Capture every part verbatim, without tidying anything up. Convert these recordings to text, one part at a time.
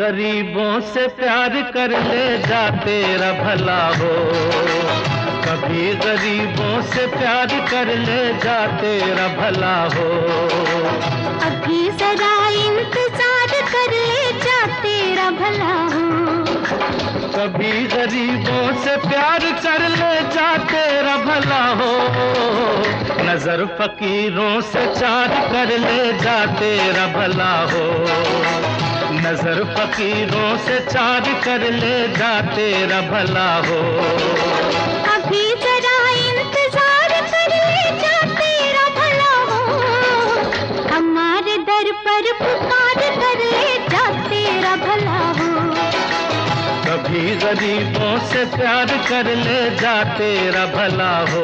गरीबों से प्यार कर ले जा तेरा भला हो। कभी गरीबों से प्यार कर ले जा तेरा भला हो। अभी जरा इंतजार कर ले जा तेरा भला हो। कभी गरीबों से प्यार कर ले जा तेरा भला हो। नजर फकीरों से चार कर ले जा तेरा भला हो। नजर फकीरों से चार कर ले जा तेरा भला हो। अभी जरा इंतजार कर ले जा तेरा भला हो। हमारे दर पर पुकार कर ले जा तेरा भला हो। कभी गरीबों से प्यार कर ले जा तेरा भला हो।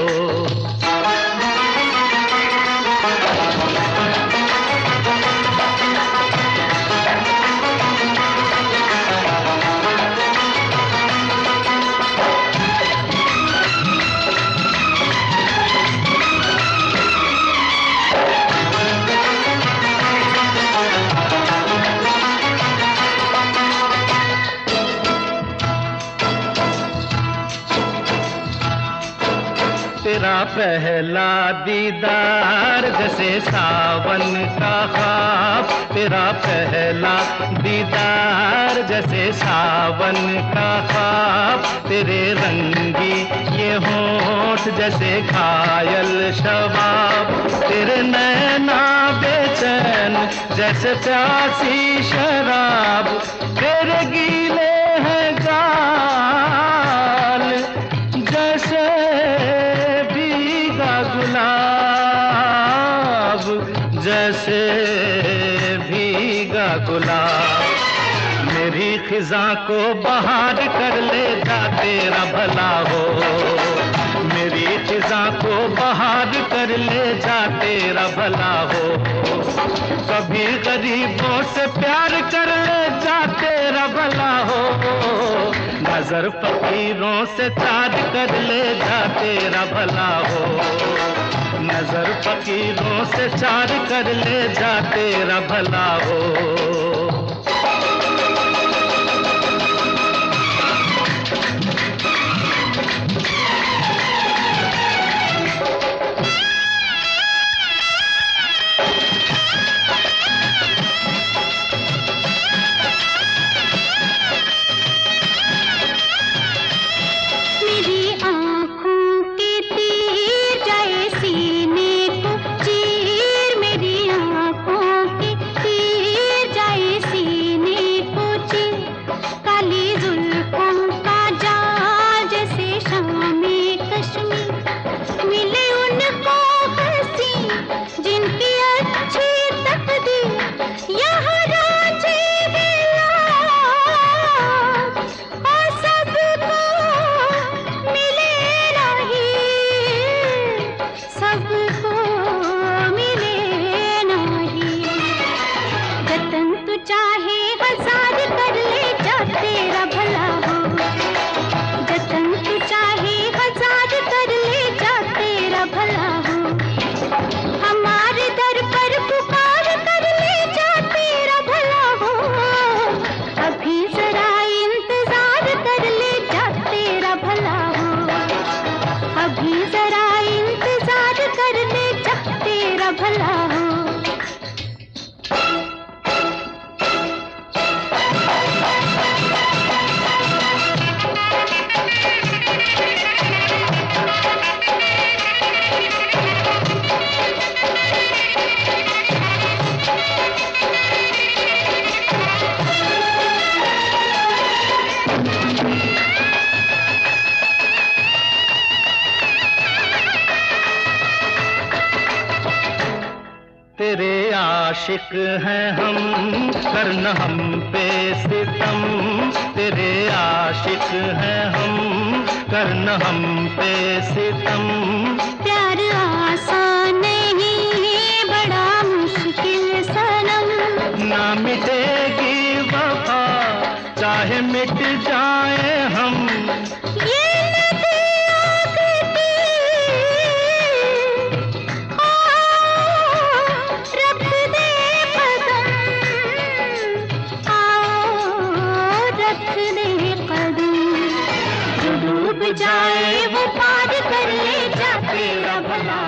तेरा पहला दीदार जैसे सावन का ख्वाब। तेरा पहला दीदार जैसे सावन का ख्वाब। तेरे रंगी ये होठ जैसे घायल शबाब। तेरे नैना बेचैन जैसे प्यासी शराब। तेरे गीले हैं गाल जैसे गुलाब, जैसे भीगा गुलाब। मेरी खिजा को बहार कर ले जा तेरा भला हो। मेरी खिजा को बहार कर ले जा तेरा भला हो। कभी गरीबों से प्यार कर ले जा तेरा भला हो। नजर फकीरों से चार कर ले जा तेरा भला हो। नजर फकीरों से चार कर ले जा तेरा भला हो। तेरे आशिक हैं हम, करना हम पे सितम। तेरे आशिक हैं हम, करना हम पे सितम। प्यार आसान नहीं बड़ा मुश्किल सनम। ना मिटेगी वफा चाहे मिट जाए हम। ये आओ जाए वो पार कर ले जा तेरा भला